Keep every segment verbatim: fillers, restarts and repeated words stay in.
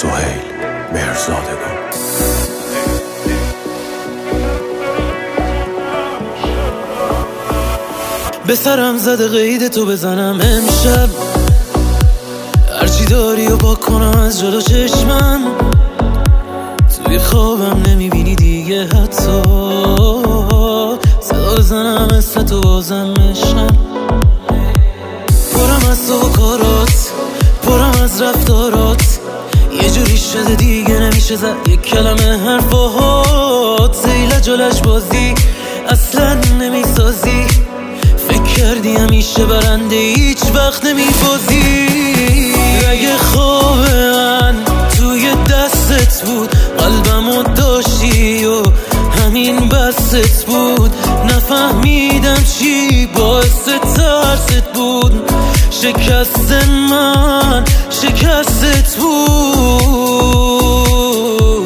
سهیل مهرزادگان. به سرم زده قید تو بزنم امشب، هرچی داری و با کنم از جلو چشمم، توی خوابم نمیبینی دیگه حتی، صدا بزنم اسم تو بازم مشم. پرم از تو و کارات، پرم از رفتارات، یه جوری شده دیگه نمیشه زد یک کلمه حرفات. زیلج و لجبازی اصلا نمیسازی، فکر کردی همیشه برنده هیچ وقت نمیبازی. اگه خواب من توی دستت بود، قلبمو داشتی و همین بست بود، نفهمیدم چی باعث ترست بود. شکست من شکستت بود.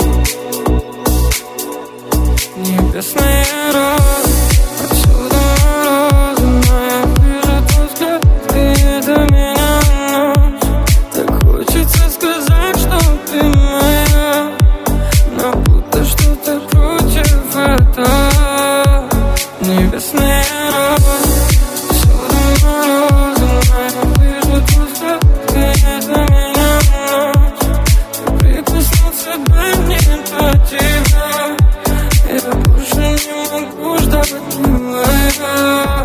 Небесный раз, отсюда раз, моя вижу тот взгляд, ты до меня ночь. Так хочется сказать, что ты моя, но будто что-то против этого. Небесный раз, отсюда раз, моя вижу тот взгляд, ты до меня ночь. Прикоснуться бы мне до тебя, я больше не могу ждать, милая.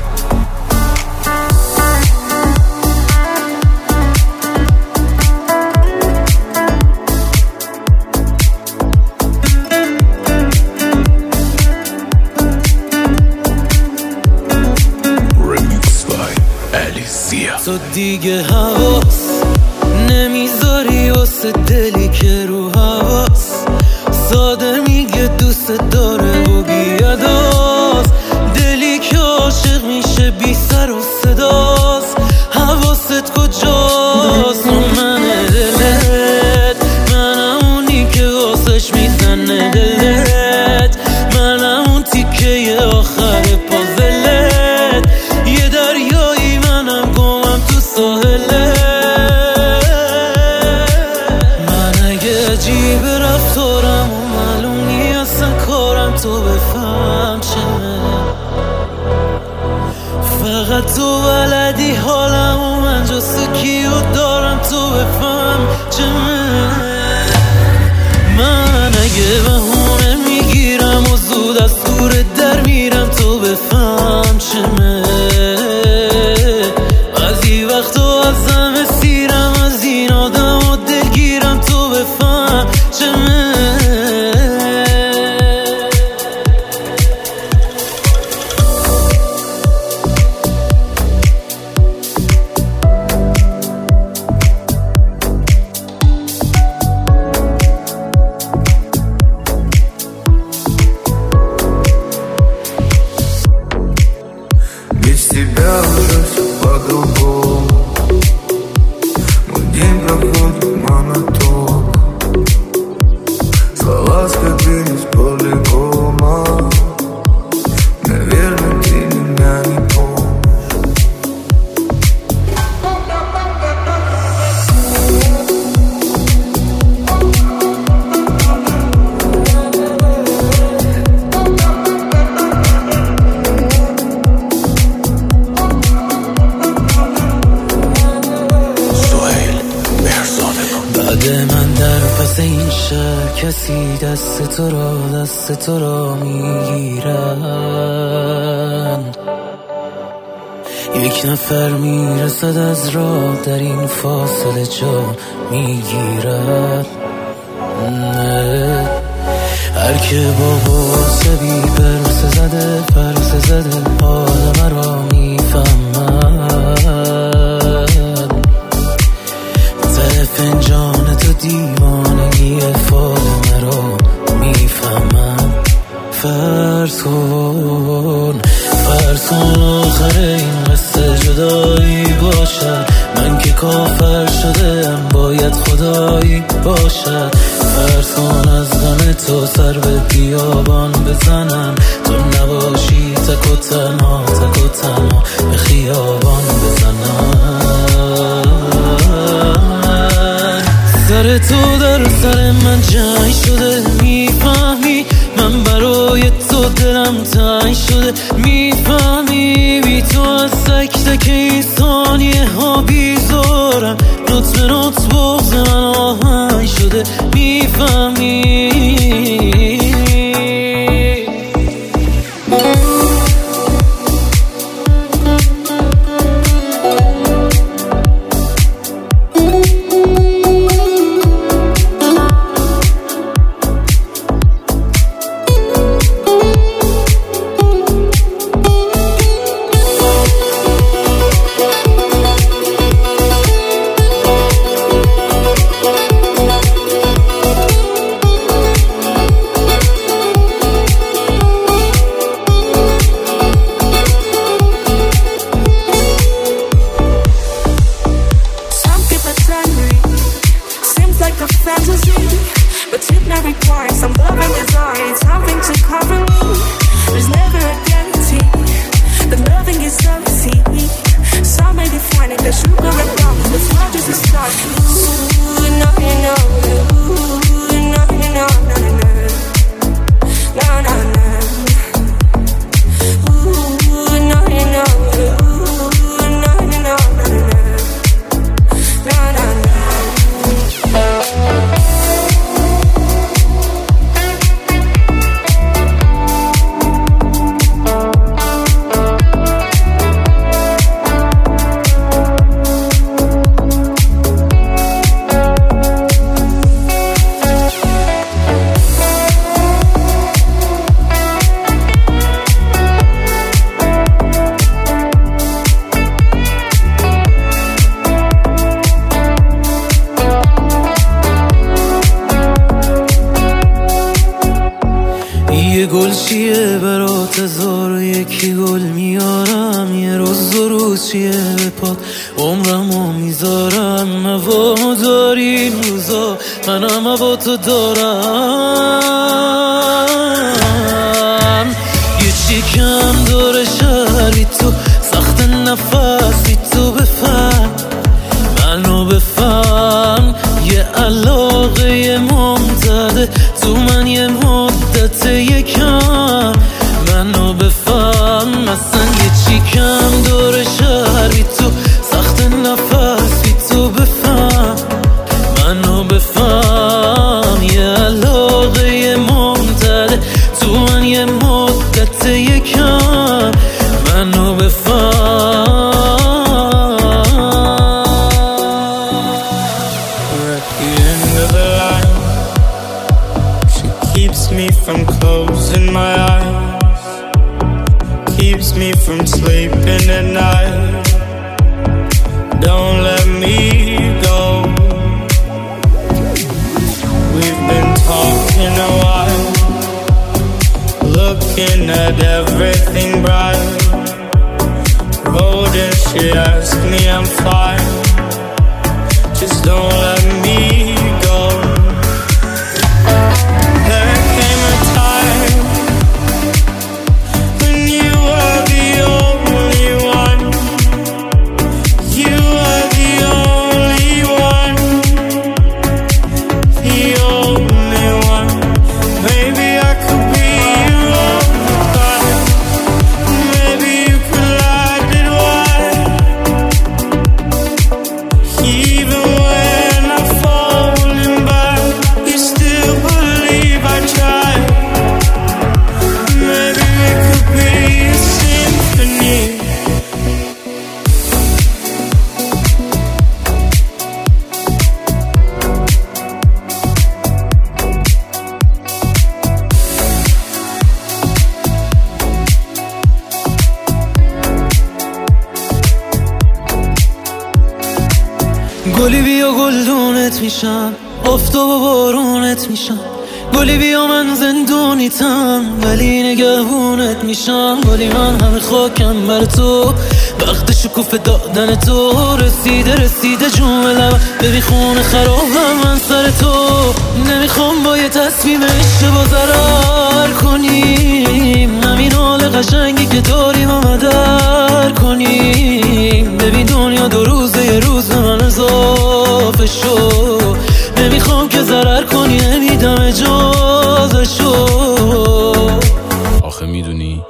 Remix by Alicia. تو دیگه حواس نمیذاری واسه دلی که رو حواس، ساده میگه دوست داره و بیاداست. دلی که عاشق میشه بی سر و صداست، حواست کجاست؟ و من دلت، منم اونی که واسش میزنه دلت، منم اون تیکه آخر پازلت، یه دریایی منم گمم تو ساحلت. من اگه عجیب رفتارم و معلوم نیست کارم، تو بفهم چمه، فقط تو بلدی حالم و من جست کیو دارم، تو بفهم چمه. من اگه بهونه میگیرم و زود از دور در میرم، تو بفهم چمه. بعضی وقتا ازم سیرم، از این آدم و دلگیرم، تو بفهم چمه. Без тебя уже все по-другому, мой день проходит монотонно, слова скопились полигома, наверное, ты меня не помнишь. سهیل مهرزادگان. بعد من در پس این شهر کسی دست تو را دست تو را میگیرن، یک نفر میرسد از راه در این فاصله جا میگیرد. هر که با بی پرسه زده پرسه زده حال مرا میفهمد، ته فنجان تو دیوانگی فال مرا میفهمد. فرض کن فرض کن آخر این قصه جدایی باشد، من که کافر شدم باید خدایی باشد. فرض کن از غم تو سر به بیابان بزنم، تو نباشی تک و تنها تک و تنها به خیابان بزنم. سر دل تو در سر من جنگ شده، میفهمی من برای تو دلم تنگ شده، میفهمی بی تو از تک تک این ثانیه ها بیزارم، نوت به نوت بغض من آهنگ شده، میفهمی یه گل چیه برات هزار و یکی گل میارم، یه روز دو روز چیه به پات عمرمو میذارم، هوا داری این روزا منم هوا تو دارم، یه چی کم داره شهری تو سخت نفسی تو بفهم منو بفهم، یه علاقه ممتده تو من یه مدت یکم منو بفهم، اصلا یه چی کم داره شهری تو سخت نفسی تو بفهم منو بفهم، یه علاقه ممتده تو من یه مدت یکم منو بفهم. Keeps me from closing my eyes, keeps me from sleeping at night, don't let me go. We've been talking a while, looking at everything bright, road and she asked me I'm fine, just don't let me go. گلی بیا گلدونت میشم، آفتاب و بارونت میشم، گلی بیا من زندونیتم ولی نگهبونت میشم، گلی من همه خاکم بر تو، وقت شکوفه دادن تو رسیده رسیده جون لبم، ببین خونه خرابم من سر تو، نمیخوام با یه تصمیم اشتباه ضرر کنیم، همین حال قشنگی که داریم و مدر کنیم، ببین دنیا دو روزه یه روز به من اضافه شو، نمیخوام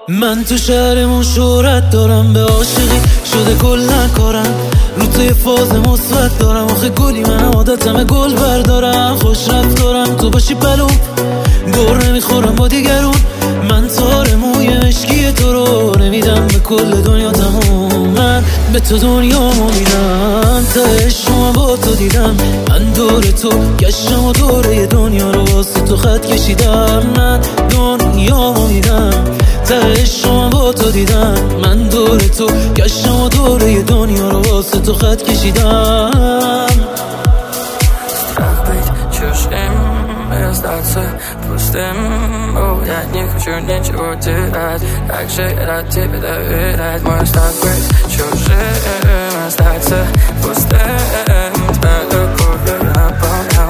من تو شهرمون شهرت دارم، به عاشقی شده کلا کارم، رو توی فاز مثبت دارم. آخه گلی منم عادتمه گل بردارم، خوش رفتارم تو باشی پلوم، گور نمیخورم با دیگرون. من تار موی مشکی تو رو نمیدم به کل دنیا تموم، من به تو دنیامو میدم، ته شما با تو دیدم. من دور تو گشتم و دوره دنیا رو واسه تو خط کشیدم. من دنیامو میدم، ته شما با تو دیدم. من دور تو گشتم و دوره دنیا رو واسه تو خط کشیدم. Strach być czujszym, rozdacy pustym, bo ja nie хочу ничего терять, как же рад тебе доверять. Мой страх быть чужим, остаться пустым, тебя любовью наполнял.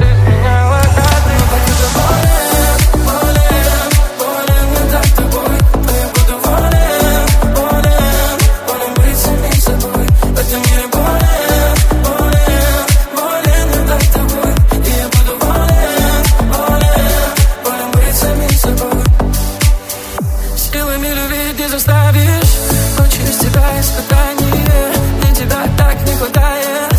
Силами любить не заставишь, но через тебя испытание, мне тебя так не хватает.